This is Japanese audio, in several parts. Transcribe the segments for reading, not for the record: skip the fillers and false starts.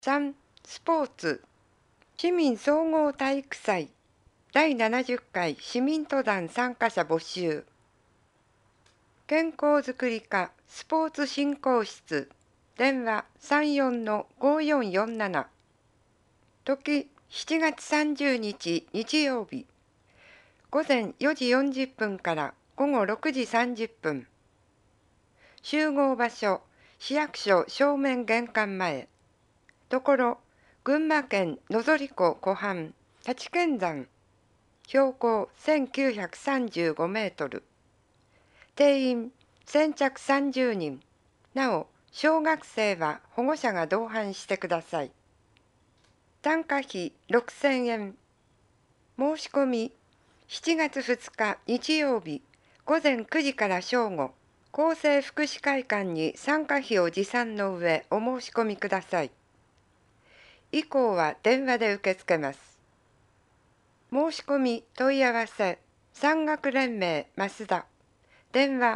3. スポーツ市民総合体育祭第70回市民登壇参加者募集。健康づくり課スポーツ振興室電話34-5447。時7月30日日曜日午前4時40分から午後6時30分。集合場所市役所正面玄関前。ところ群馬県野反湖湖畔立見山標高1935メートル。定員先着30人。なお小学生は保護者が同伴してください。参加費6000円。申し込み7月2日日曜日午前9時から正午、厚生福祉会館に参加費を持参の上お申し込みください。以降は電話で受け付けます。申し込み問い合わせ山岳連盟増田電話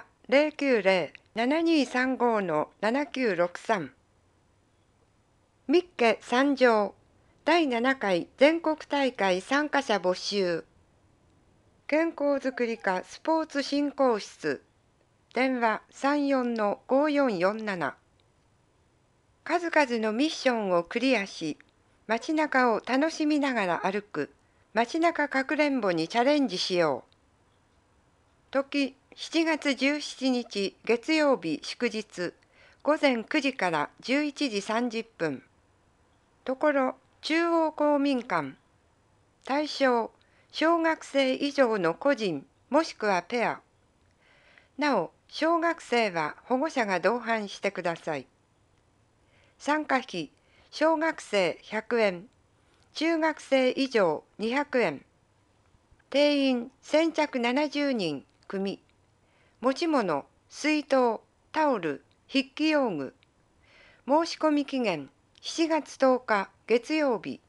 090-7235-7963。ミッケ参上第7回全国大会参加者募集。健康づくり課スポーツ振興室電話34-5447。数々のミッションをクリアし街中を楽しみながら歩く街中かくれんぼにチャレンジしよう。時7月17日月曜日祝日午前9時から11時30分。ところ中央公民館。対象小学生以上の個人もしくはペア。なお小学生は保護者が同伴してください。参加費小学生100円、中学生以上200円。定員先着70人組。持ち物水筒、タオル、筆記用具。申し込み期限7月10日月曜日